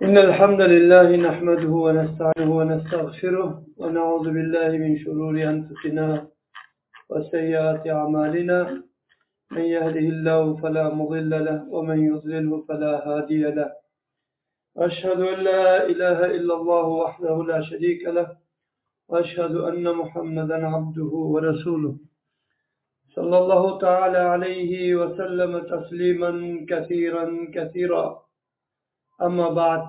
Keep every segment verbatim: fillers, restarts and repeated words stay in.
إن الحمد لله نحمده ونستعينه ونستغفره ونعوذ بالله من شرور أنفسنا وسيئات أعمالنا. من يهده الله فلا مضل له ومن يضلله فلا هادي له. أشهد أن لا إله إلا الله وحده لا شريك له وأشهد أن محمدا عبده ورسوله صلى الله تعالى عليه وسلم تسليما كثيرا كثيرا. اما بعد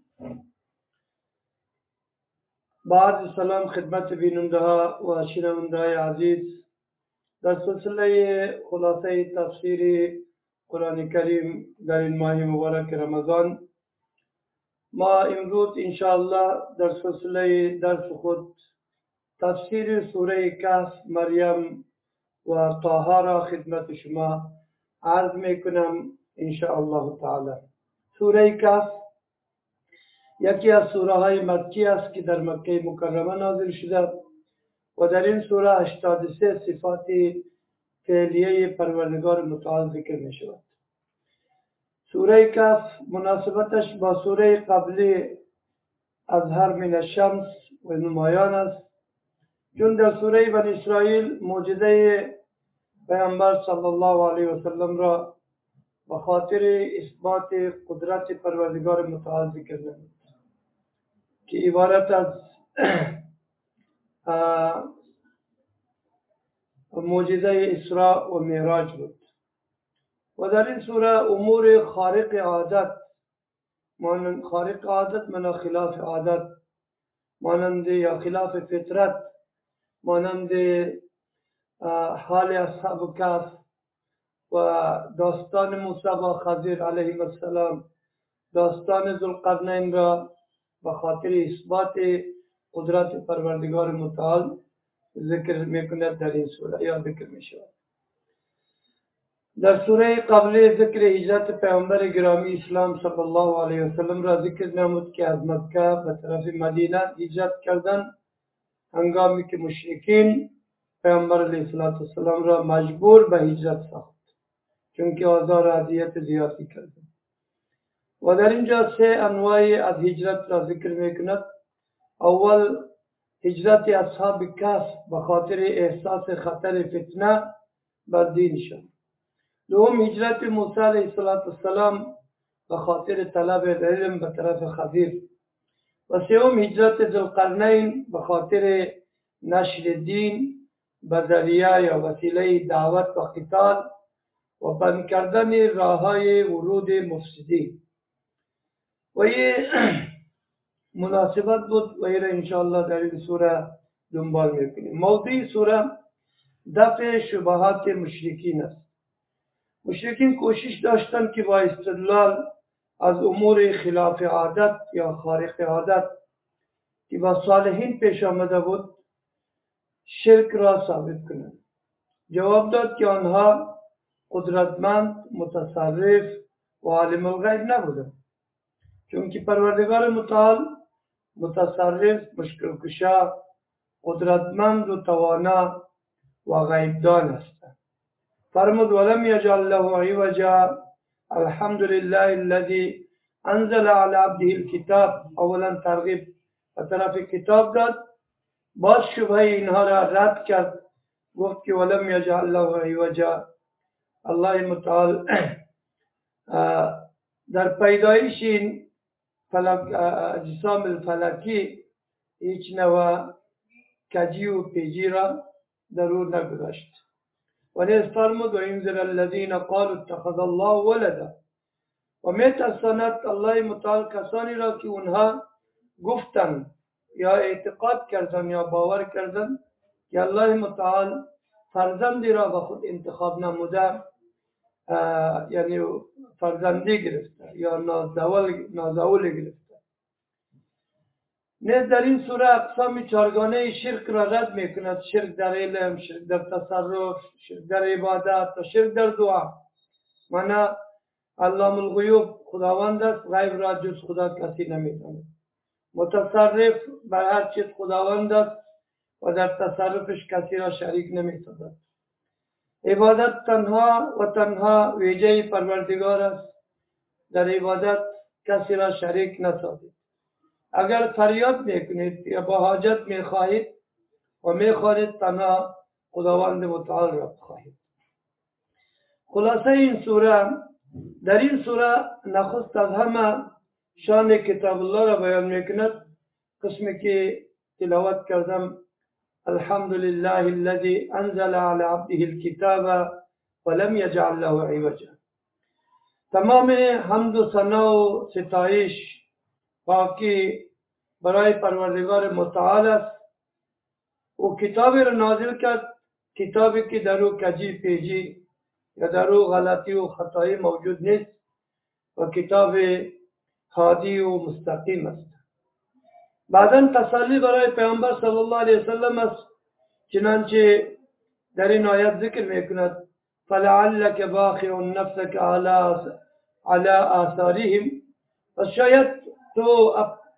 بعد سلام خدمت بیننده ها و شنونده های عزیز، در سلسله خلاصه تفسیر قرآن کریم در این ماه مبارک رمضان، ما امروز انشاءالله در سلسله درس خود تفسیر سوره کهف، مریم و طه را خدمت شما عرض میکنم انشاءالله تعالی. سوره کهف یکی از سوره های مکی است که در مکه مکرمه نازل شده و در این سوره هشتاد و سه صفات فعلیه پروردگار متعال ذکر می شود. سوره کهف مناسبتش با سوره قبلی اظهر من الشمس و نمایان است، چون در سوره بنی اسرائیل معجزه پیامبر صلی الله علیه و سلم را به خاطر اثبات قدرت پروردگار متعال ذکر نمود که عبارت از معجزه اسراء و معراج بود. و در این سوره امور خارق عادت، مانند خارق عادت من خلاف عادت، مانند یا خلاف فطرت، مانند حال اصحاب کهف و داستان موسی و خضر علیه السلام، داستان ذوالقرنین را به خاطر اثبات قدرت پروردگار متعال ذکر میکند در این سوره یا ذکر میشود. در سوره قبلی ذکر هجرت پیامبر گرامی اسلام صلی الله علیه و سلم را ذکر نمود که از مکه به طرف مدینه هجرت کردند، هنگامی که مشرکین پیامبر علیه السلام را مجبور به هجرت ساخت چون که آزار و اذیت زیادی کردند. و در اینجا سه انواع از هجرت را ذکر میکند. اول هجرت اصحاب کهف به خاطر احساس خطر فتنه بر دینشان. دوم هجرت موسی علیه السلام به خاطر طلب علم به طرف خضر. و سوم هجرت ذوالقرنین به خاطر نشر دین به ذریعه یا وسیله دعوت و قتال و بند کردن راههای ورود مفسدین. و این مناسبت بود و این را انشاءالله در این سوره دنبال میکنیم. موضوع سوره دفع شبهات مشرکین است. مشرکین کوشش داشتند که با استدلال از امور خلاف عادت یا خارق عادت که با صالحین پیش آمده بود شرک را ثابت کنند. جواب داد که آنها قدرتمند، متصرف و عالم الغیب نبودند، چون که پروردگار متعال متصرف، مشکل کشا، قدرتمند و توانا و غیبدان است. فرمود ولم یجعل له عوجا الحمد لله الذي انزل على عبده الكتاب. اولا ترغیب به طرف کتاب داد، باز شبهه اینها را رد کرد، گفت که ولم یجعل له عوجا. الله متعال در پیدایش این فلک اجسام الفلکی هیچ نوع کجی و پیجی را ضرور نگذاشت. و نیز فرمود و انذر الذین قالوا اتخذ الله ولدا. و میترساند الله متعال کسانی را که اونها گفتند یا اعتقاد کردند یا باور کردند که الله متعال فرزندی را به خود انتخاب نموده، یعنی فرزندی گرفته یا نازول گرفته. نیز در این سوره اقسام چارگانه شرک را رد میکند. شرک در علم، شرک در تصرف، شرک در عبادت و شرک در دعا. معنی علام الغیوب خداوند است، غیب را جز خدا کسی نمیداند. متصرف بر هر چیز خداوند است و در تصرفش کسی را شریک نمیسازد. عبادت تنها و تنها ویژه پروردگار است. در عبادت کسی را شریک نسازید. اگر فریاد میکنید یا با حاجت میخواهید و میخوانید تنها خداوند متعال را بخواهید. خلاصه این سوره، در این سوره نخست از همه شان کتاب الله را بیان میکند. قسمی که تلاوت کردم: الحمد لله الذي انزل على عبده الكتاب ولم يجعل له عوجا. تمام حمد و ثنا و ستایش پاکی برای پروردگار متعال است. او کتابی را نازل کرد، کتابی که در او کجی پیجی یا در او غلطی و خطایی موجود نیست و کتاب هادی و مستقیم است. بعداً تسلی برای پیامبر صلی الله علیه وسلم است، چنانچه در این آیت ذکر میکند: فلعلک باخع نفسک علی آثارهم. و شاید تو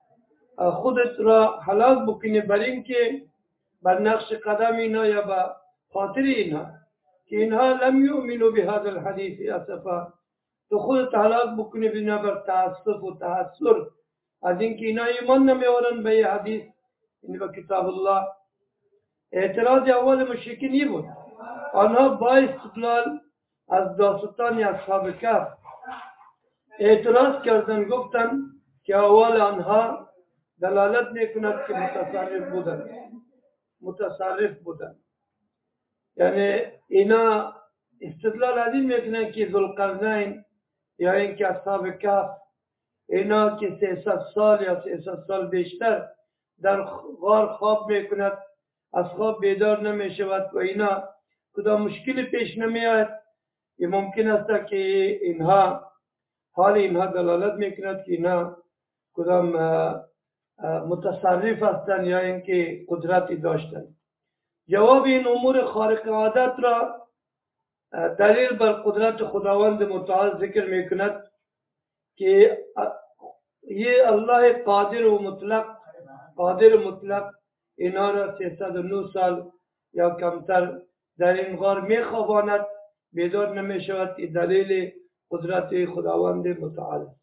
خودت را هلاک بکنی بر این که بر نقش قدم اینا یا به خاطر اینا که اینها لم یؤمنوا بهذا الحدیث اسفا، تو خودت هلاک بکنی بنا بر تاسف و تحسر از اینکه اینا ایمان نمیورن به یه حدیث، این به کتاب الله. اعتراض اول مشرکین این بود، آنها با استدلال از داستان اصحاب کهف اعتراض کردن، گفتن که اول آنها دلالت میکند که متصرف بودن متصرف بودن یعنی اینا استدلال از این میکنن که ذوالقرنین یا اینکه اصحاب کهف اینا که سیصد سال یا سیصد سال بیشتر در غار خواب میکند، از خواب بیدار نمیشود و اینا کدام مشکلی پیش نمیاد. این ممکن است که اینها حال اینها دلالت میکند که اینا کدام متصرف هستند یا اینکه قدرتی داشتند. جواب این امور خارق عادت را دلیل بر قدرت خداوند متعال ذکر میکند که یہ الله قادر و مطلق قادر مطلق اینا را سیصد و نه سال یا کمتر در این غار میخواباند، بیدار نمیشود. این دلیل قدرت خداوند متعال است.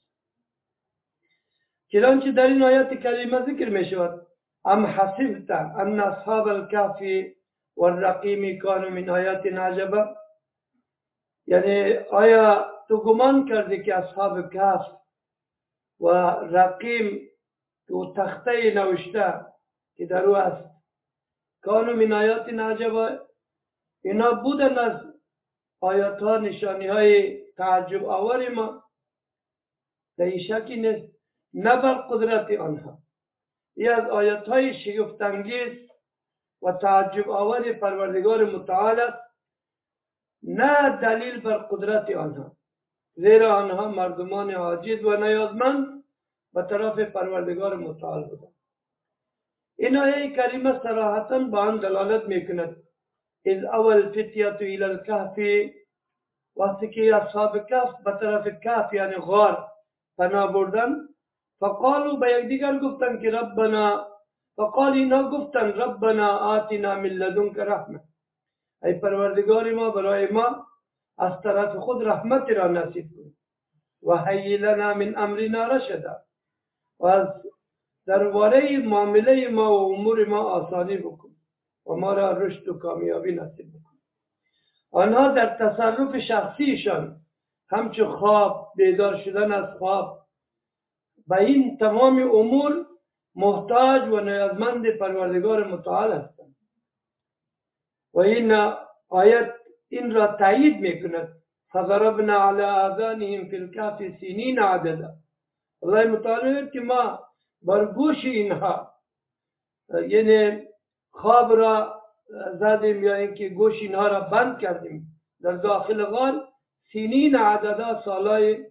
چنانچه در این آیت کریمه ذکر میشود: ام حسبت ان اصحاب الكهف والرقیم کانوا من آیاتنا عجبا. یعنی آیا تو گمان کردی که اصحاب کهف و رقیم تو تخته نوشته که در او است، کانوا من آیاتنا عجبا، اینا بودن از آیات ها نشانی های تعجب آور ما؟ در شکی نیست، نه بر قدرت آنها. این از آیات های شگفت انگیز و تعجب آور پروردگار متعال است، نه دلیل بر قدرت آنها، زیرا آنها مردمان عاجز و نیازمند به طرف پروردگار متعال بودند. این آیه کریمه صراحتاً به آن دلالت میکند: اذ اول فتیت الى الكهف، وقتی که اصحاب کهف به طرف کهف یعنی غار پناه بردن، فقالو به یکدیگر گفتن که ربنا، فقال اینا گفتن ربنا آتنا من لدنک رحمه، ای پروردگار ما برای ما از طرف خود رحمت را نصیب کن، و هیئ لنا من امرنا رشدا، و از درباره معامله ما و امور ما آسانی بکن و ما را رشد و کامیابی نصیب بکن. آنها در تصرف شخصیشان همچون خواب، بیدار شدن از خواب، به این تمام امور محتاج و نیازمند پروردگار متعال هستند. و این آیت این را تایید میکند: فضربنا علی آذانهم فی الکهف سنین عددا. الله متعال که ما بر گوش اینها یعنی خواب را زدیم یا اینکه گوش اینها را بند کردیم در داخل غار سنین عددا، سالای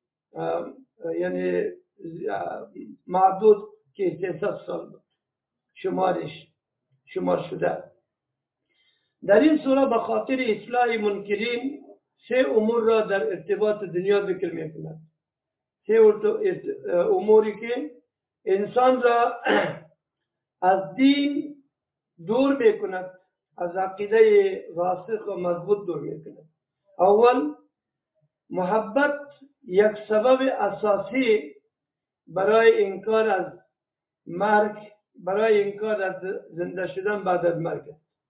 یعنی معدود که سیصد سال بود شمارش شمار شده. در این سوره به خاطر اصلاح منکرین سه امور را در ارتباط دنیا ذکر می‌کند. سه اموری که انسان را از دین دور می‌کند، از عقیده راسخ و مضبوط دور می‌کند. اول، محبت یک سبب اساسی برای انکار از مرگ، برای انکار از زنده شدن بعد از مرگ.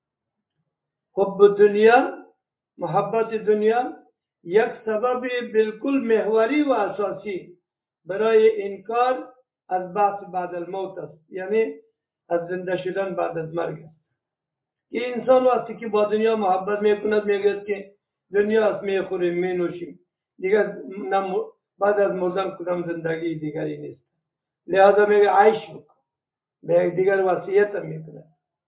حب دنیا، محبت دنیا یک سبب بالکل محوری و اساسی برای انکار از بعث بعد الموت است، یعنی از زنده شدن بعد از مرگ است. این انسان وقتی که با دنیا محبت میکند میگه که دنیا است، میخوریم مینوشیم، دیگر بعد از مردن کدام زندگی دیگری نیست، لہذا میگه عیش بکن، به دیگر وصیت هم میکنه.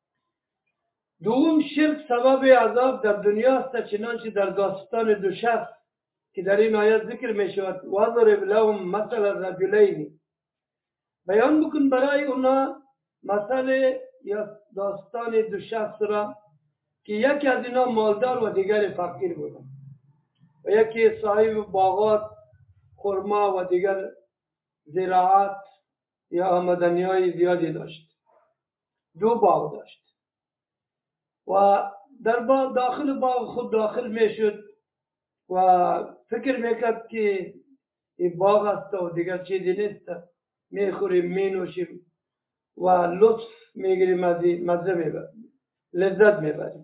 دوم، شرک سبب عذاب در دنیا است، چنانچه در داستان دو شخص که در این آیت ذکر می شود، وَضْرِبْ لَهُمْ مَثَلَ الرَّجُلَيْنِ، بیان بکن برای اونا مثل یا داستان دو شخص را که یکی از اینا مالدار و دیگر فقیر بودن و یکی صاحب باغات خرما و دیگر زراعت یا آمدنی های زیادی داشت، دو باغ داشت و در باغ داخل باغ خود داخل می شد و فکر میکرد که این باغ است و دیگر چیزی نیست، میخوریم مینوشیم و لطف میگیریم، مزه میبریم، لذت میبریم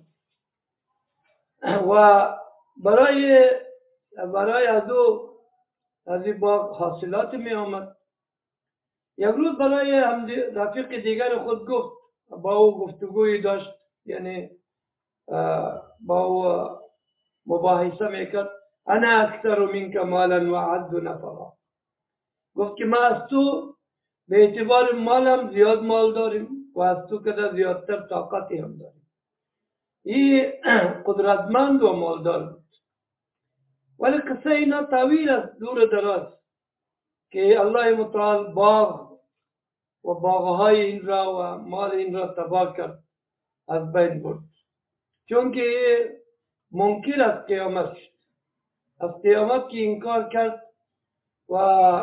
و برای برای از او از این باغ حاصلات می آمد. یک روز برای هم رفیق دیگر خود گفت، با او گفتگوی داشت، یعنی با او مباحثه میکرد، انا اکثر منک مالا و عد نفرا، گفت که ما از تو به اعتبار مالم زیاد مال داریم و از تو کده زیادتر طاقتی هم داریم. این قدرتمند و مالدار بود، ولی قصه اینا طویل است، دور دراز، که الله متعال باغ و باغهای این را و مال این را تباه کرد، از بین برد، چون که منکر از قیامت شد، از قیامت که انکار کرد و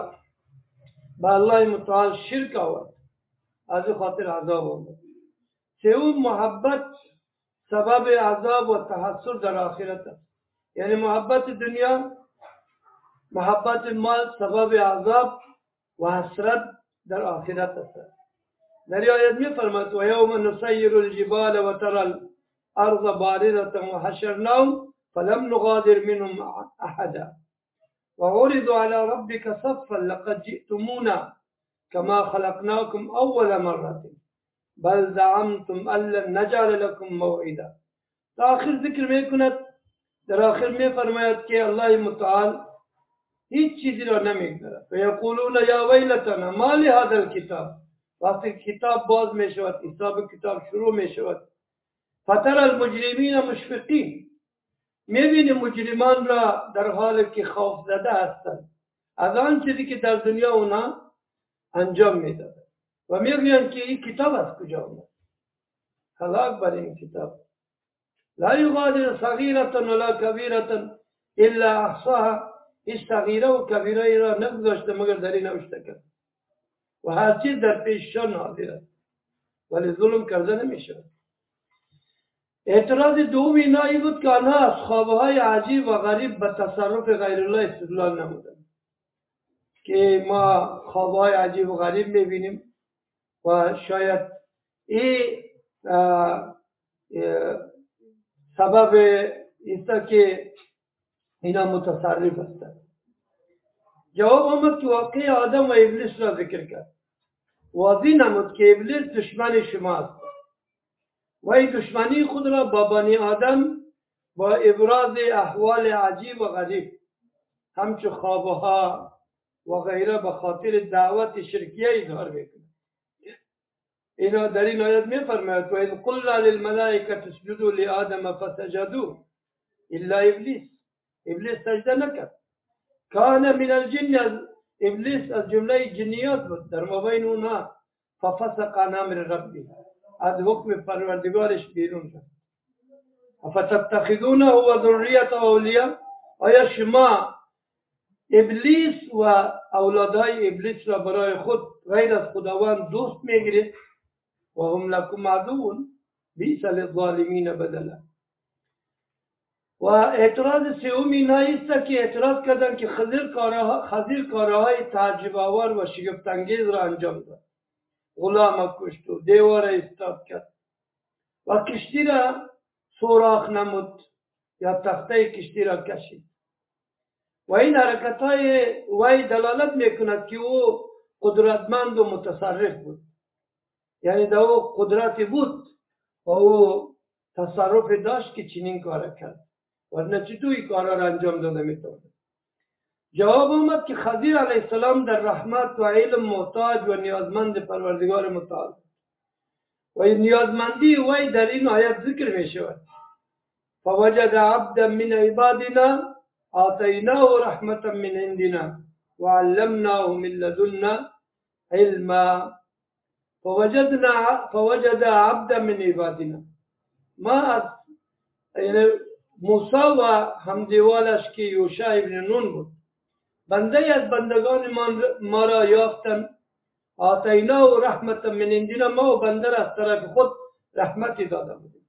به الله متعال شرک آورد، از خاطر عذاب آمد. سوم، محبت سبب عذاب و تحسر در آخرت است، یعنی محبت دنیا، محبت مال سبب عذاب و حسرت در آخرت است. در آیت می فرماید و یوم نسیر الجبال و ترى الارض بارزة و حشرناهم فلم نغادر منهم احدا و عرضوا على ربك صفا لقد جئتمونا كما خلقناكم اول مرة بل زعمتم ان لن نجعل لكم موعدا. تا آخر ذکر می کند، در آخر می فرماید که الله متعال هیچ چیزی را نمیگذارد و یقولون یا ویلتنا ما لهذا الكتاب، وقتی کتاب باز می شود، حساب کتاب شروع می شود، فتر المجرمین مشفقین، می بینی مجرمان را در حالی که خوف زده هستند از آن چیزی که در دنیا اونا انجام می داد و می گویند که این کتاب از کجا اومد. هلاک بر این کتاب، لا یغادر صغیرة ولا کبیرة الا احصاها، این صغیره و کبیره را نگذاشته مگر در این نوشته کرد و هر چیز در پیششان حاضر است، ولی ظلم کرده نمی شود. اعتراض دوم اینایی بود که آنها از خوابهای عجیب و غریب به تصرف غیر الله استدلال نمودند، که ما خوابهای عجیب و غریب میبینیم و شاید این سبب است که اینا متصرف هستند. جواب آمد که واقع آدم و ابلیس را ذکر کرد، واضح نمود که ابلیس دشمن شماست و این دشمنی خود را با بنی آدم با ابراز احوال عجیب و غریب همچو خوابها و غیره به خاطر دعوت شرکیه اظهار میکنه. اینا در این آیت می فرماید و اذ قلنا للملائکه اسجدوا لآدم فسجدوا الا ابلیس، ابلیس سجده نکرد، کان من الجن، از ابلیس از جمله جنیات بود، در مابین اونها ففسق عن امر ربه، از حکم پروردگارش بیرون شد. افتتخذونه و ذریته اولیاء، آیا شما ابلیس و اولادهای ابلیس را برای خود غیر از خداوند دوست میگیرید و هم لکم عدو، بیئس للظالمین بدلا. و اعتراض سوم این است که اعتراض کردن که خضر کارها خضر کارهای تعجب آور و شگفت انگیز را انجام داد. غلام کشت و دیوار ایستاد کرد و کشتی را سوراخ نمود یا تخته کشتی را کشید و این حرکت های وی دلالت میکند که او قدرتمند و متصرف بود، یعنی در او قدرتی بود و او تصرف داشت که چنین کار کرد ورنه چطور این کارا را انجام داده میتونه. جواب آمد که خضر علیه السلام در رحمت و علم محتاج و نیازمند پروردگار متعال و این نیازمندی وی در این آیت ذکر می شود. فوجد عبدا من عبادنا آتیناه رحمتا من عندنا وعلمناه من لدنا علما. فوجدنا فوجد عبدا من عبادنا، ما از یعنی موسی و همدیوالش که یوشع ابن نون بود، بنده از بندگان ما را یافتن. آتیناه رحمتا من عندنا، ما و بنده را از طرف خود رحمتی داده بودیم.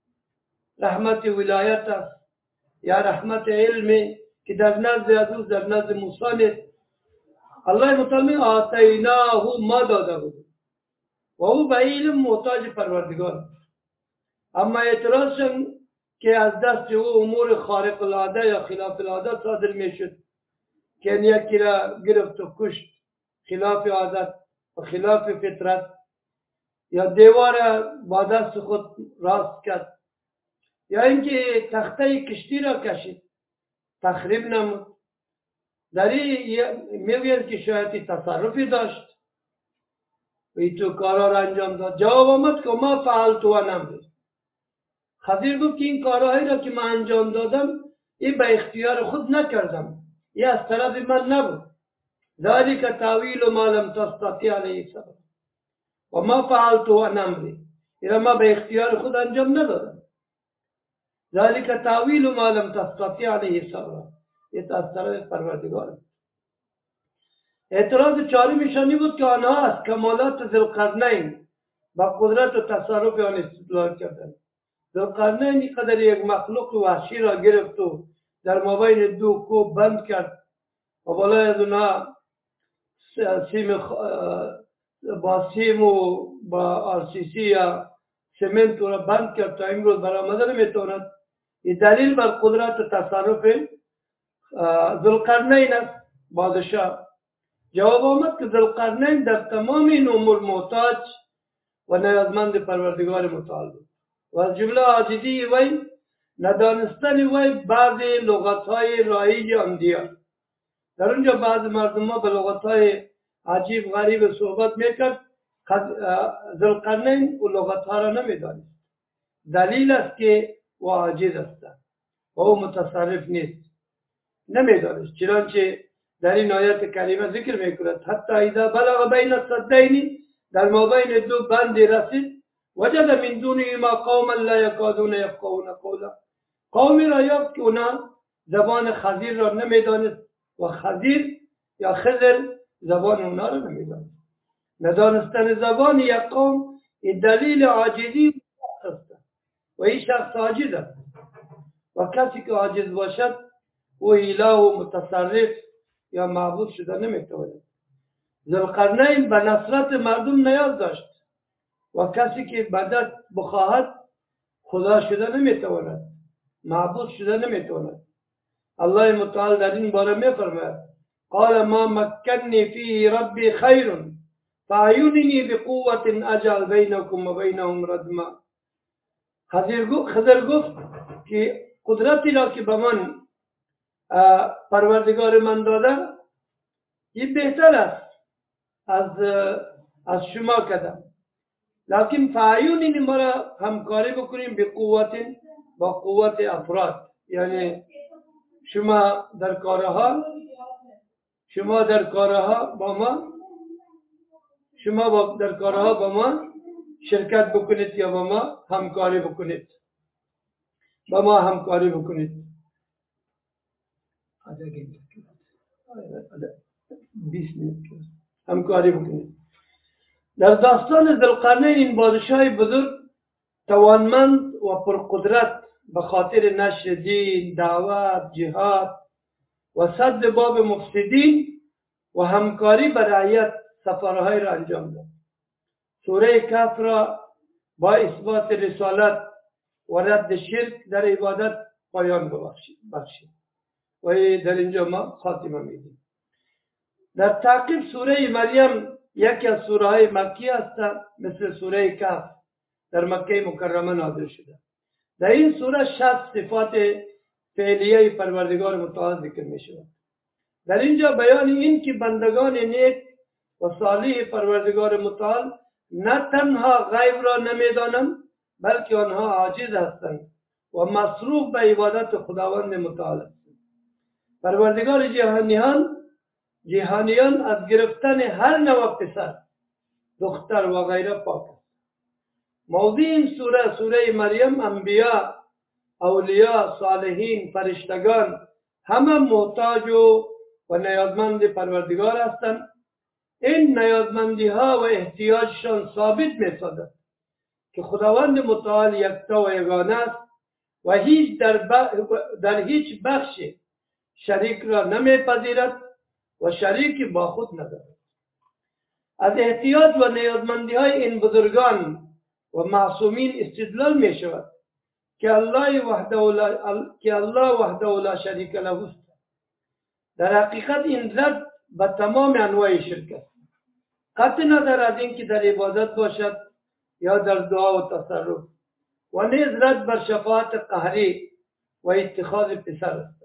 رحمت ولایت است یا رحمت علمی که در نزد از در نزد موسی نیست. الله متعال آتیناه ما داده بودیم و او به علم محتاج پروردگار. اما اعتراضشون که از دست او امور خارق العاده یا خلاف العاده صادر میشد که یکی را گرفت و کشت خلاف عادت و خلاف فطرت، یا دیوار با دست خود راست کرد، یا اینکه تخته کشتی را کشید تخریب نمود. در این میگوید که شاید تصرفی داشت و این تو کارا را انجام داد. جواب آمد که ما فعلت و نمرد. خضر گفت که این کارهایی را که من انجام دادم این به اختیار خود نکردم، این از طرف من نبود. ذلك تاویل ما لم تستطیع علیه صبر و ما فعلت و نمرد، این ما به اختیار خود انجام ندادم. ذلك تاویل ما لم تستطیع علیه صبر، این از طرف پروردگار. اعتراض چهارمیشانی بود که آنها از کمالات ذوالقرنین با قدرت و تصرف آن استدلال کردند. ذوالقرنین اینقدر یک مخلوق وحشی را گرفت و در مابین دو کوه بند کرد و بالای از اونها سیم با سیم و با آرسیسی یا سمنت را بند کرد تا امروز برآمده نمیتواند. این دلیل بر قدرت و تصرف ذوالقرنین است بادشاه. جواب آمد که ذوالقرنین در تمام این امور محتاج و نیازمند پروردگار متعال بود و از جمله عاجزی وی ندانستن وی بعض لغت‌های رایج اندیا. در اونجا بعض مردم ها به لغت‌های عجیب غریب صحبت میکرد، ذوالقرنین و لغت‌ها را نمیدانست. دلیل است که او عاجز است و او متصرف نیست، نمیدانست. چنانچه در این آیت کریمه ذکر میکند حتی اذا بلغ بین السدین، در مابین دو بند رسید، وجد من دونهما قوما لا یکادون یفقهون قولا، قومی را یافت که اونا زبان خضر را نمیدانست و خضر یا خضر زبان اونا را نمیدانست. ندانستن زبان یک قوم این دلیل عاجزی است و این شخص عاجز است و کسی که عاجز باشد او اله و متصرف یا معبود شده نمیتواند. ذوالقرنین به نصرت مردم نیاز داشت و کسی که بدت بخواهد خدا شده نمیتواند، معبود شده نمیتواند. الله متعال در این باره میفرماید قال ما مکنی فیه ربی خیر فاعیننی بقوة اجعل بینکم و بینهم ردما. خضر گفت که قدرتی را که به من پروردگار من داده این بهتر است از از شما کردم، لیکن فاعیننی مرا همکاری بکنیم به قوت با قوت افراد، یعنی شما در کارها شما در کارها با ما شما با در کارها با ما شرکت بکنید یا با ما همکاری بکنید با ما همکاری بکنید همکاری بکنید. در داستان ذوالقرنین این بادشاه بزرگ توانمند و پرقدرت به خاطر نشر دین، دعوت، جهاد و صد باب مفسدین و همکاری به رعیت سفرهای را انجام داد. سوره کهف را با اثبات رسالت و رد شرک در عبادت پایان بخشید و در اینجا ما خاتمه میدیم. در تعقیب سوره مریم یکی از سوره های مکی است، مثل سوره کهف در مکه مکرمه نازل شده. در این سوره شصت صفات فعلیه پروردگار متعال ذکر می شود. در اینجا بیان این که بندگان نیک و صالح پروردگار متعال نه تنها غیب را نمی دانند بلکه آنها عاجز هستند و مصروف به عبادت خداوند متعال هستند. پروردگار جهانیان جهانیان از گرفتن هر نوع پسر، دختر و غیره پاک است. موضوع این سوره سوره مریم انبیا، اولیاء، صالحین، فرشتگان همه محتاج و, و نیازمند پروردگار هستند. این نیازمندی ها و احتیاجشان ثابت می سازد که خداوند متعال یکتا و یگانه است و هیچ در, در هیچ بخش شریک را نمی پذیرد و شریک با خود ندارد. از احتیاج و نیازمندی های این بزرگان و معصومین استدلال می شود که الله وحده لا که الله وحده لا شریک له است. در حقیقت این رد به تمام انواع شرک است. قطع ندارد این که در عبادت باشد یا در دعا و تصرف و نیز رد بر شفاعت قهری و اتخاذ پسر است.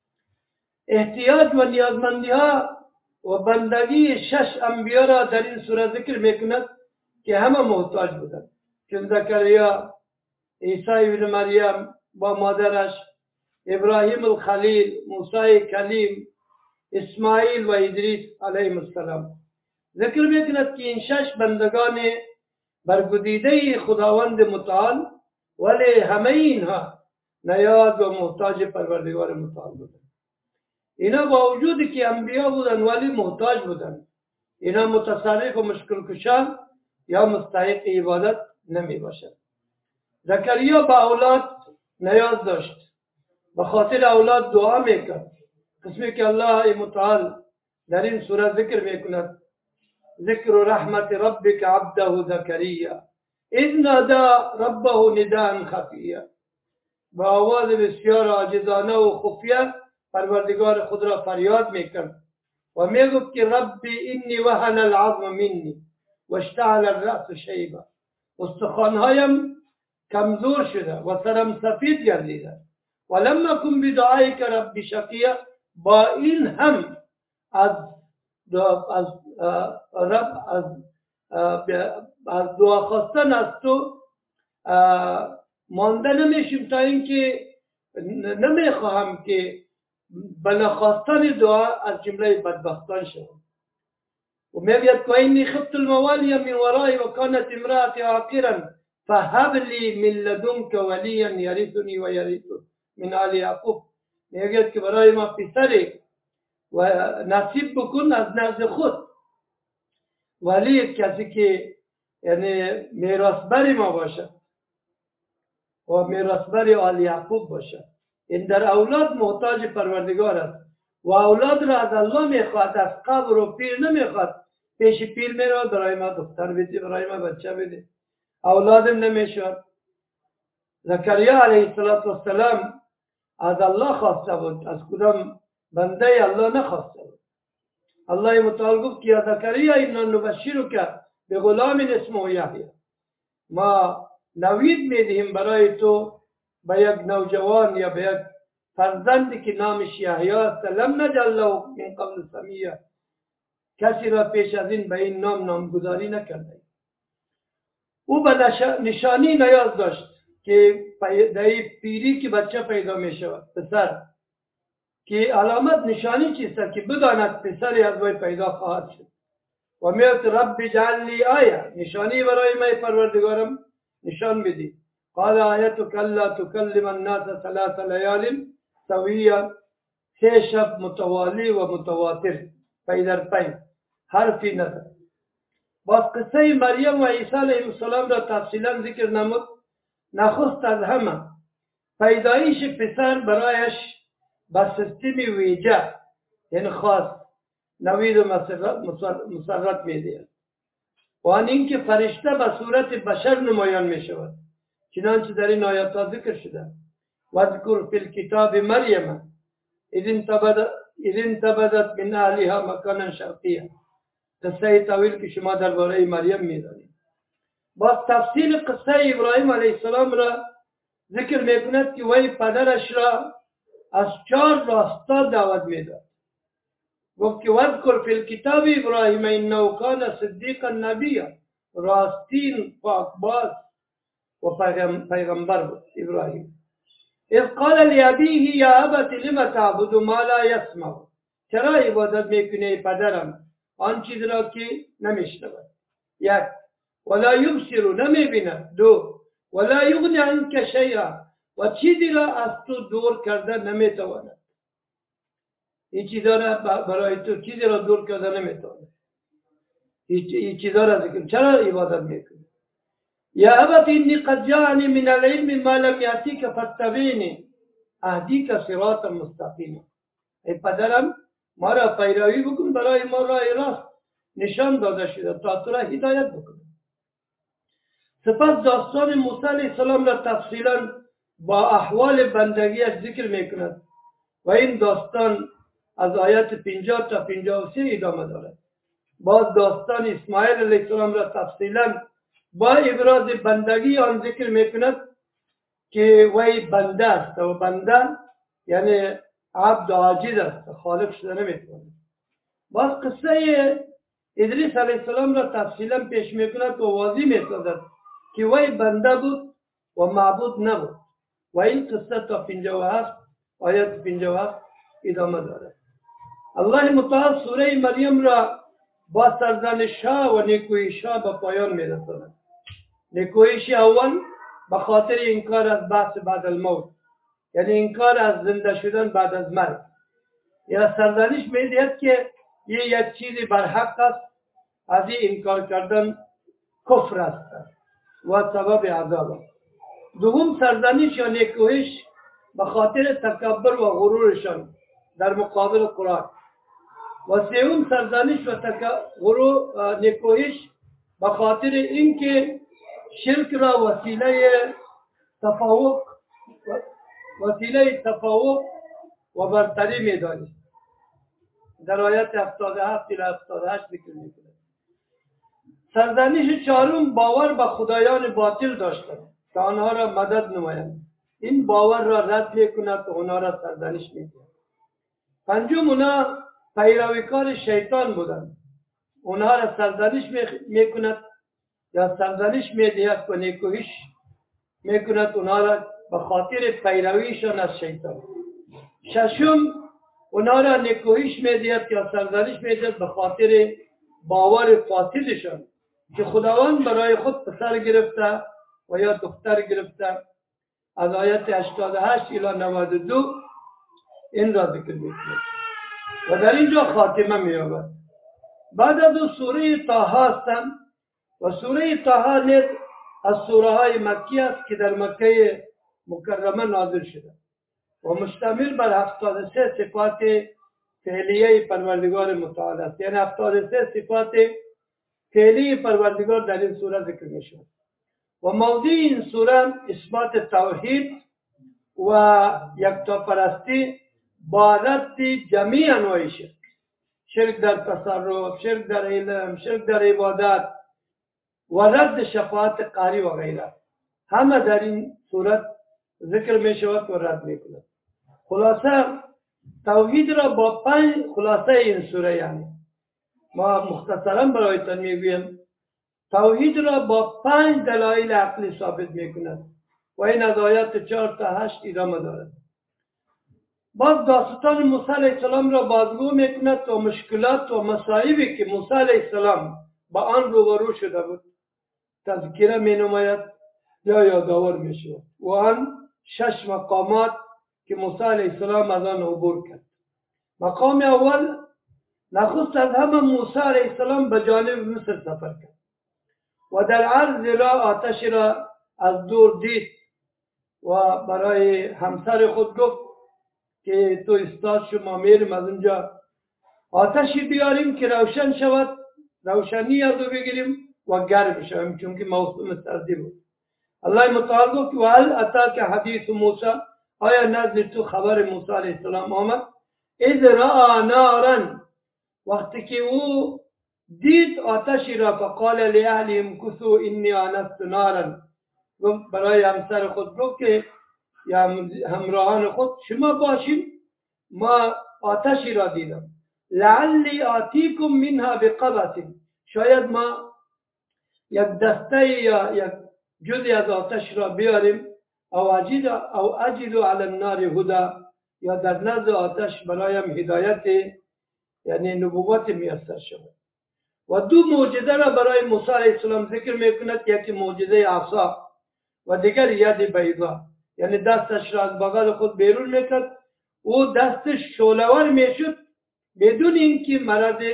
احتیاج و نیازمندی ها و بندگی شش انبیا را در این سوره ذکر میکند که همه محتاج بودند، چون زکریا، عیسی ابن مریم با مادرش، ابراهیم الخلیل، موسی کلیم، اسماعیل و ادریس علیهم السلام. ذکر میکند که این شش بندگان برگزیده خداوند متعال، ولی همه اینها نیاز و محتاج پروردگار متعال بودند. اینا با وجودی که انبیا بودن ولی محتاج بودن. اینا متصرف و مشکل کشا یا مستحق عبادت نمی باشد. زکریا با اولاد نیاز داشت، به خاطر اولاد دعا میکرد، قسمی که الله متعال در این سوره ذکر میکند: ذکر رحمت ربک عبده زکریا اذ نادى ربه نداء خفیا. با آواز بسیار عاجزانه و خفیه پروردگار خود را فریاد میکرد و میگفت که ربی انی وهن العظم منی و اشتعل الرأس شیبا. استخوانهایم کمزور شده و سرم سفید گردیده و لم اکن بدعائک ربی شقیا. با این هم از از رب از از دعا خواستن از تو مانده نمیشم، تا اینکه نمیخواهم که بنخواستن دعا از جمله بدبختان شد. و میگوید که اینی خفت الموالی من ورای و کانت امرأتی عاقرا فهب لی من لدنک ولیا یرثنی و یرث من آل یعقوب. میگوید که برای ما پسری و نصیب بکن از نزد خود، ولی کسی که یعنی میراثبر ما باشد و میراثبر آل یعقوب باشد. این در اولاد محتاج پروردگار است و اولاد را از الله میخواد، از قبر و پیر نمیخواد. پیش پیر میرود برای ما دختر بده، برای ما بچه بده، اولادم نمیشد. زکریا علیه السلام از الله خواسته بود، از کدام بنده الله نخواسته بود. الله متعال گفت که یا زکریا انا نبشرک بغلام اسمه یحیی. ما نوید میدهیم برای تو به یک نوجوان یا به یک فرزندی که نامش یحیی است. لم نجعل له من قبل سمیا. کسی را پیش از این به این نام نامگذاری نکرده. او به نشانی نیاز داشت که در پیری که بچه پیدا می شود، پسر، که علامت نشانی چیست که بداند پسری از وی پیدا خواهد شد. و میگوید رب اجعل لی آیه، نشانی برای من پروردگارم نشان بدی. قال آیتک الا تکلم الناس ثلاث لیال سویا. سه شب متوالی و متواتر پی در پی، حرفی ندارد. باز قصه مریم و عیسی علیه السلام را تفصیلا ذکر نمود. نخست از همه پیدایش پسر برایش به سیستم ویژه یعنی خاص نوید و مسرت می‌دهد و آن اینکه فرشته به صورت بشر نمایان می شود چنانچه در این آیات ذکر شده واذکر فی الکتاب مریم اذ انتبذت من اهلها مکانا شرقیا قصه طویل که شما درباره مریم می‌دانید. باز تفصیل قصه ابراهیم علیه السلام را ذکر می‌کند که وی پدرش را از چهار راستا دعوت می‌داد. گفت که واذکر فی الکتاب ابراهیم انه کان صدیقا نبیا، راستین پاکباز و پیغمبر بود ابراهیم. اذ قال لأبیه یا ابت لم تعبد ما لا یسمع، چرا عبادت میکنی پدرم آن چیز را که نمیشنود؟ یک، ولا یبصر نمیبیند. دو، ولا یغنی عنک شیئا و چیزی را از تو دور کرده نمیتواند. این چیزا را برای تو چیزی را دور کرده نمیتواند. این چیزا را ذکر چرا عبادت میکنی؟ یا ابت انی قد جاءنی من العلم ما لم یأتیک فاتبعنی اهدیک صراطا مستقیما. ای پدرم ما را پیروی بکن، برای ما راه راست نشان داده شده تا تو را هدایت بکن. سپس داستان موسی علیه السلام را تفصیلا با احوال بندگیش ذکر میکند و این داستان از آیت پنجاه تا پنجاه و سه ادامه دارد. باز داستان اسماعیل علیه السلام را تفصیلا با ابراز بندگی آن ذکر میکند که وی بنده است و بنده یعنی عبد عاجز است، خالق شده نمیتواند. باز قصه ادریس علیه السلام را تفصیلا پیش میکند و واضح میسازد که وی بنده بود و معبود نبود و این قصه تا پنجاه و هفت آیت پنجاه و هفت ادامه دارد. الله متعال سوره مریم را با سرزنش‌ها و نیکویی‌ها به پایان میرساند. نیکوییش اول به خاطر انکار از بحث بعد الموت، یعنی انکار از زنده شدن بعد از مرگ. یا سرزنش میدهد که یه یک چیزی برحق است، از این انکار کردن کفر است و سبب عذاب است. دوم سرزنش یا نیکویش به خاطر تکبر و غرورشان در مقابل قرآن. و سوم سرزنش و غرور نیکویش به خاطر اینکه شرک را وسیله تفوق وسیله تفوق و برتری می‌دانید. در آیت هفتاد و هفت تا هفتاد و هشت ذکر می‌کند. سرزنش چهارم باور به خدایان باطل داشتند که آنها را مدد نمایند. این باور را رد می‌کند و آنها را سرزنش می‌کند. پنجم اونا پیرویکار شیطان بودند. آنها را سرزنش می‌کند یا سرزنش می‌دهد و نیکویش می‌کند آنها را به خاطر پیرویشان از شیطان. ششم اونا را نیکویش می‌دهد یا سرزنش می‌دهد به خاطر باور فاسدشان که خداوند برای خود پسر گرفته و یا دختر گرفته. از آیت هشتاد و هشت الی نود و دو این را ذکر می‌کند و در اینجا خاتمه می‌یابد. بعد از او سوره طه هستند و سوره طه نیز از سوره های مکی است که در مکه مکرمه نازل شده و مشتمل بر هفتاد و سه صفات فعلیه پروردگار متعال است. یعنی هفتاد و سه صفات فعلی پروردگار در این سوره ذکر می شود و موضوع این سوره اثبات توحید و یکتاپرستی با رد جمیع انواع شرک، شرک در تصرف، شرک در علم، شرک در عبادت و رد شفاعت قهری و غیره، همه در این صورت ذکر می شود و رد می کند. خلاصه توحید را با پنج خلاصه این سوره، یعنی ما مختصرا برایتان میگویم توحید را با پنج دلایل عقلی ثابت می کند و این از آیات چهار تا هشت ادامه دارد. باز داستان موسی علیه السلام را بازگو می کند و مشکلات و مصائبی که موسی علیه السلام با آن روبرو شده بود تذکره می نماید یا یادآور می شود و آن شش مقامات که موسی علیه السلام از آن عبور کرد. مقام اول، نخست از همه موسی علیه السلام به جانب مصر سفر کرد و در عرض را آتش را از دور دید و برای همسر خود گفت که تو استاد شما میریم از اونجا آتشی بیاریم که روشن شود، روشنی از او بگیریم و گرم شویم، چون که موسم سردی بود. الله متعال گفت و هل اتاک حدیث موسی، آیا نزد تو خبر موسی علیه السلام آمد؟ اذ رأى نارا، وقتی که او دید آتشی را، فقال لأهلهم کثوا انی آنست نارا، گفت برای همسر خود گفت که یا همراهان خود شما باشین، ما آتشی را دیدم، لعلی آتیکم منها بقبس، شاید ما یک دسته یا یک جزی از آتش را بیاریم، او اجد او اجد علی النار هدا، یا در نزد آتش برایم هدایت یعنی نبوت میسر شود. و دو معجزه را برای موسی علیه السلام ذکر میکند، یکی معجزه عصا و دیگر ید بیضا، یعنی دستش را از بغل خود بیرون میکرد، او دستش شعله‌ور میشد بدون اینکه مرض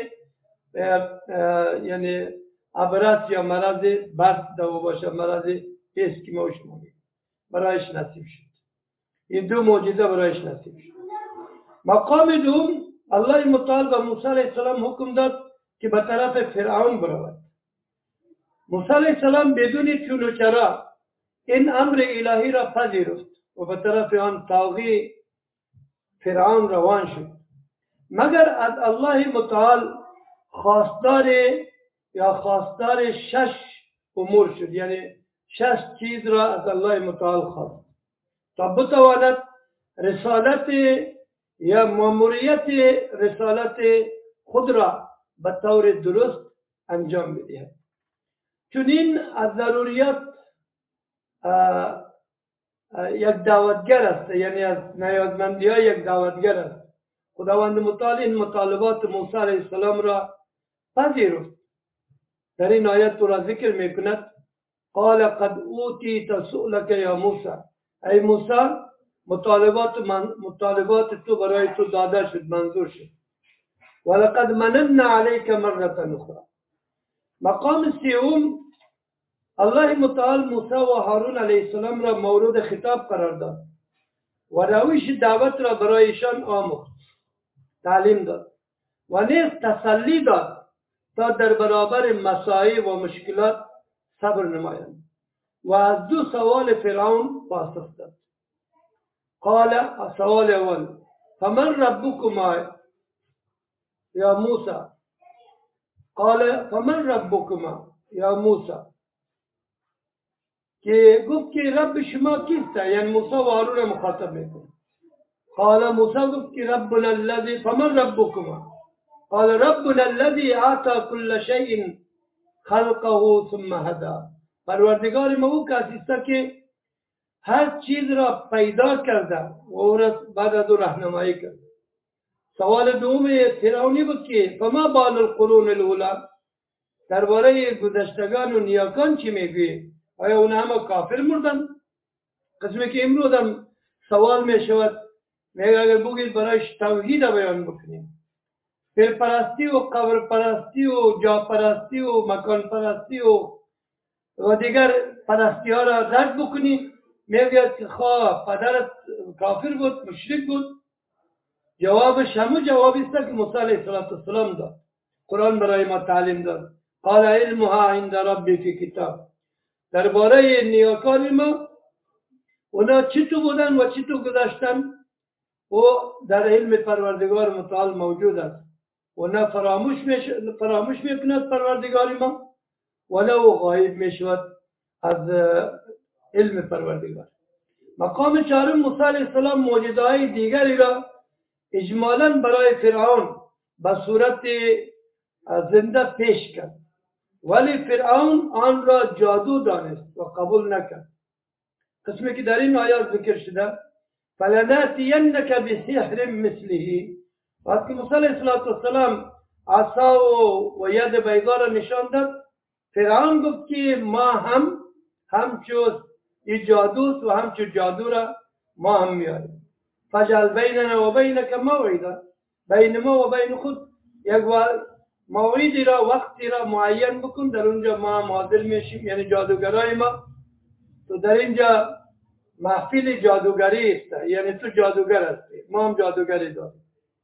یعنی ابرس یا مرض برد دو باشه، مرض پیس که ما شما میگیم برایش نصیب شد. این دو معجزه برایش نصیب شد. مقام دوم، الله متعال به موسی علیه السلام حکم داد که به طرف فرعون برود. موسی علیه السلام بدون چون و چرا این امر الهی را پذیرفت و به طرف آن طاغی فرعون روان شد، مگر از الله متعال خواستار یا خواستار شش امور شد، یعنی شش چیز را از الله متعال خواست تا بتواند رسالت یا ماموریت رسالت خود را به طور درست انجام بدهد. چون این از ضروریات یک دعوتگر است، یعنی از نیازمندی ها یک دعوتگر است. خداوند متعال این مطالبات موسی علیه السلام را پذیرفت. در این آیت را ذکر میکند قال قد اوتیت سؤلک یا موسی، ای موسی مطالبات من مطالبات تو برای تو داده شد، منظور شد. ولقد مننا علیک مرة اخرى. مقام سیوم، الله متعال موسی و هارون علیه السلام را مورد خطاب قرار داد و روش دعوت را برایشان آموخت، تعلیم داد و نیز تسلی داد تا در برابر مصائب و مشکلات صبر نمایند و از دو سوال فرعون پاسخ داد. قال سوال اول فمن ربکما یا موسی، قال فمن ربکما یا موسی، که گفت که رب شما کیست؟ یعنی موسی و هارون مخاطب میکنه. قال موسی گفت که ربنا الذی، فمن ربکما؟ قال ربنا الذی اعطى كل شیء خلقه ثم هدى، پروردگار ما او کسی است که هر چیز را پیدا کرده و او را بعد از او راهنمایی کرده. سوال دوم فرعونی بود که فما بال القرون الاولی، درباره گذشتگان و نیاکان چی میگویی؟ آیا اون همه کافر مردن؟ قسمی که امروز هم سوال می شود، میگه اگر بگید برایش توحید بیان بکنیم، پیر پرستی و قبر پرستی و جا پرستی و مکان پرستی و و دیگر پرستی ها را رد بکنیم، میگه که خواه پدرت کافر بود، مشرک بود. جوابش همون جوابی است که موسی علیه السلام داد، قرآن برای ما تعلیم داد. قال علمها عند ربی فی کتاب، درباره نیاکان ما اونا چی تو بودن و چی تو گذاشتن و در علم پروردگار متعال موجود است. اونا فراموش میش... فراموش میکند پروردگار ما ولو غایب میشود از علم پروردگار. مقام چهارم، موسی علیه السلام معجزه‌های دیگری را اجمالاً برای فرعون به صورت زنده پیش کرد، ولی فرعون آن را جادو دانست و قبول نکرد. قسمی که در این آیات ذکر شده فلناتینک بسحر مثله، وقتی موسی علیه السلام عصا و ید بیضا را نشان داد، فرعون گفت که ما هم همچو این جادوست و همچو جادو را ما هم میاریم. فجعل بیننا و بینک موعدا، بین ما و بین خود یک موعدی را، وقتی را معین بکن، در اونجا ما هم حاضر میشیم، یعنی جادوگرای ما. تو در اینجا محفل جادوگری است، یعنی تو جادوگر هستی، ما هم جادوگری داریم.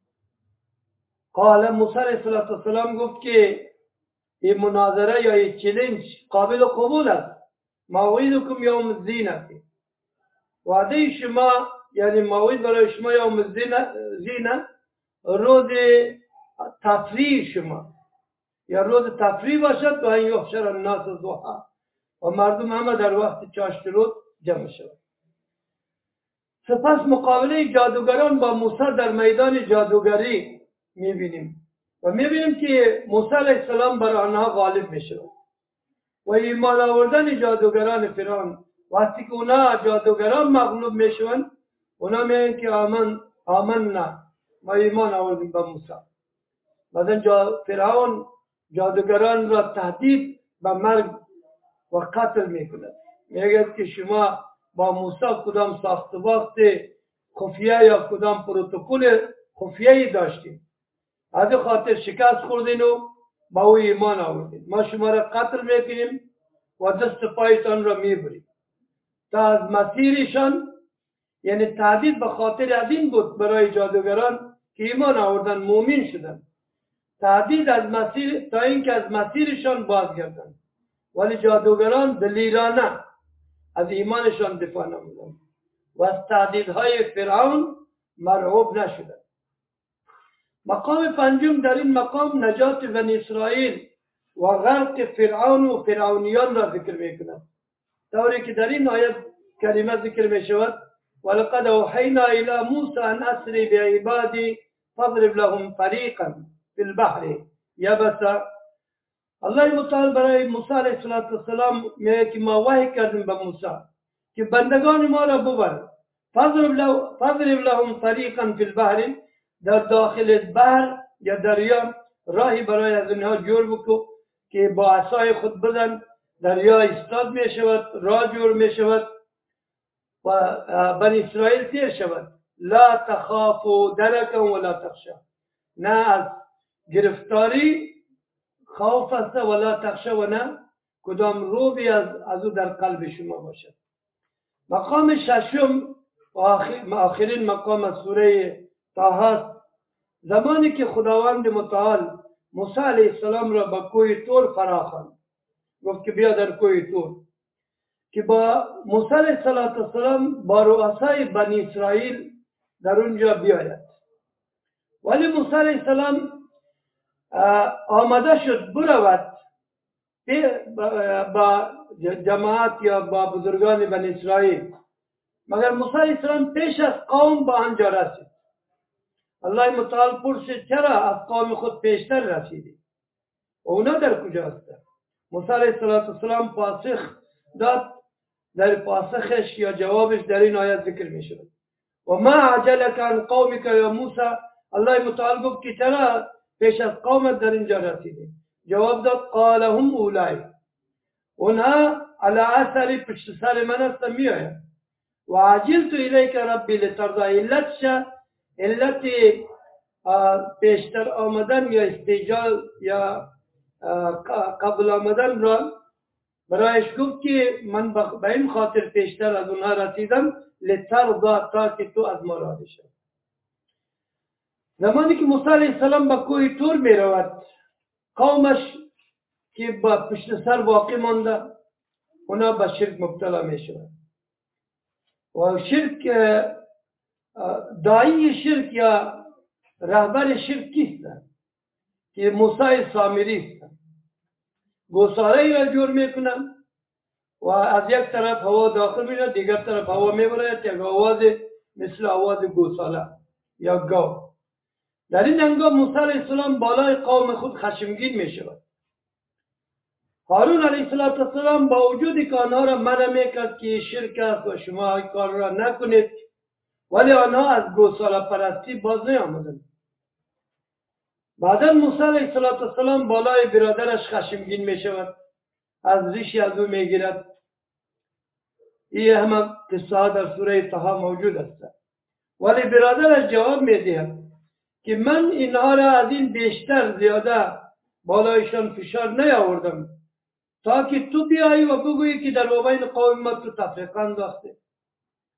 قال موسی علیه السلام گفت که این مناظره یا این چلنج قابل قبول است. موعدکم یوم الزینه، وعده شما یعنی موعد برای شما یوم الزینه، روز تفریح شما یا روز تفریح باشد و این یحشر الناس ضحی و مردم همه در وقت چاشت جمع شود. سپس مقابله جادوگران با موسی در میدان جادوگری میبینیم و میبینیم که موسی علیه السلام بر آنها غالب میشود و ایمان آوردن جادوگران فرعون، وقتی که اونا جادوگران مغلوب میشوند اونا میگن که آمن آمن نه ما ایمان آوردیم به موسی. بعدن جا فرعون جادوگران را تهدید به مرگ و قتل میکند، میگه که شما با موسی کدام ساخت و باخت خفیه یا کدام پروتکل خفیه داشتیم، از این خاطر شکست خوردین و با او ایمان آوردین، ما شما را قتل میکنیم و دست پایتان را میبریم. تا از مسیرشان یعنی تهدید به خاطر از این بود برای جادوگران که ایمان آوردن مؤمن شدن، تهدید از مسیر تا اینکه از مسیرشان بازگردن، ولی جادوگران دلیرانه از ایمانشان دفاع نمودن و از تهدیدهای فرعون مرعوب نشدن. مقام پنجم در این مقام نجات بنی اسرائیل و غرق فرعون و فرعونیان را ذکر میکند، طوری که در این آیت کلمه ذکر می شود ولقد اوحینا الی موسی ان اسری بعبادی فاضرب لهم طریقا فی البحر یبسا. الله متعال برای موسی علیه السلام میگه که ما وحی کردیم به موسی که بندگان ما را ببر، فاضرب لهم طریقا فی البحر، در داخل بحر یا دریا راهی برای از اینها جور بکو که با عصای خود بزن دریا استاد می شود، راه جور می شود و بنی اسرائیل تیر شود. لا تخافوا درکا ولا تخشا، نه از گرفتاری خوف است ولا تخشا و نه کدام روبی از از او در قلب شما باشد. مقام ششم و آخرین مقام از سوره طه، زمانی که خداوند متعال موسی علیه السلام را به کوه طور فراخواند، گفت که بیا در کوه طور، که با موسی علیه السلام با رؤسای بنی اسرائیل در اونجا بیاید. ولی موسی علیه السلام آمده شد برود با جماعت یا با بزرگان بنی اسرائیل، مگر موسی علیه السلام پیش از قوم با آنجا رسید. الله متعال پرسید چرا از قوم خود پیشتر رسیدی؟ اونا در کجا هستند؟ موسی علیه السلام پاسخ داد، در پاسخش یا جوابش در این آیت ذکر می شود و ما عجلک عن قومک یا موسی. الله متعال گفت که چرا پیش از قومت در اینجا رسیدی؟ جواب داد قال هم اولای، اونها علی اثر پشت سر من هستن می آید و عجلت الیک ربی لترضی، علتش علت پیشتر آمدن یا استعجال یا قبل آمدن را برایش گفت که من به این خاطر پیشتر از اونها رسیدم لترضی، تا که تو از ما راضی شد. زمانی که موسی علیه السلام به کوه طور می رود، قومش که با پشت سر واقع مانده اونا به شرک مبتلا می شود و شرک داعی شرک یا رهبر شرک کیست؟ که موسی سامری است. گوساله را جور میکنن و از یک طرف هوا داخل میره، دیگر طرف هوا میبره، یک آواز مثل آواز گوساله یا گاو. در این هنگام موسی علیه السلام بالای قوم خود خشمگین میشود. هارون علیه السلام با وجودی که آنها را منع میکرد که شرک است و شما این کار را نکنید، ولی آنها از گوساله پرستی باز نیامدند. بعدا موسی علیه السلام بالای برادرش خشمگین می شود، از ریشی از او می گیرد. این همه قصه در سوره طه موجود است. ولی برادرش جواب می دهد که من اینها را از این بیشتر زیاده بالایشان فشار نیاوردم تا که تو بیایی و بگویی که در بین قوم ما تو تفریق انداخته.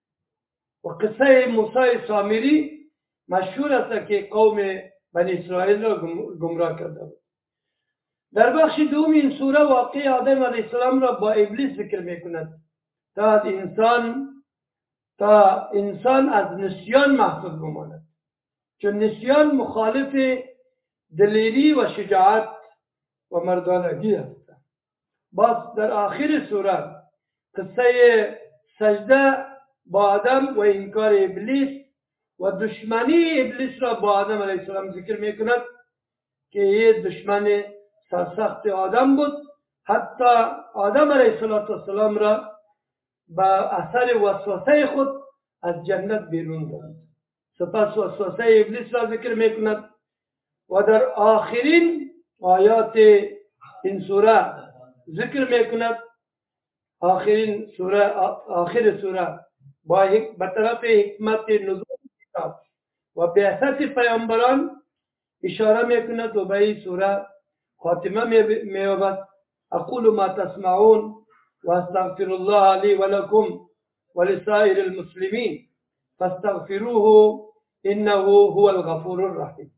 و قصه موسی سامری مشهور است که قوم بنی اسرائیل را گمراه کرده بود. در بخش دوم این سوره واقع آدم علیه السلام را با ابلیس ذکر می کند تا انسان تا انسان از نسیان محفوظ بماند، چون نسیان مخالف دلیری و شجاعت و مردانگی است. باز در آخر سوره قصه سجده با آدم و انکار ابلیس و دشمنی ابلیس را با آدم علیه السلام ذکر می کند که یه دشمن سرسخت آدم بود، حتی آدم علیه السلام را با اثر وسوسه خود از جنت بیرون داد. سپس وسوسه ابلیس را ذکر می کند و در آخرین آیات این سوره ذکر می کند. آخرین سوره آخر سوره با به طرف حکمت نزول کتاب و بعثت پیامبران اشاره می کند و به این سوره خاتمه می یابد. اقول ما تسمعون و استغفر الله لی و لکم و لسائر المسلمین فاستغفروه انه هو الغفور الرحیم.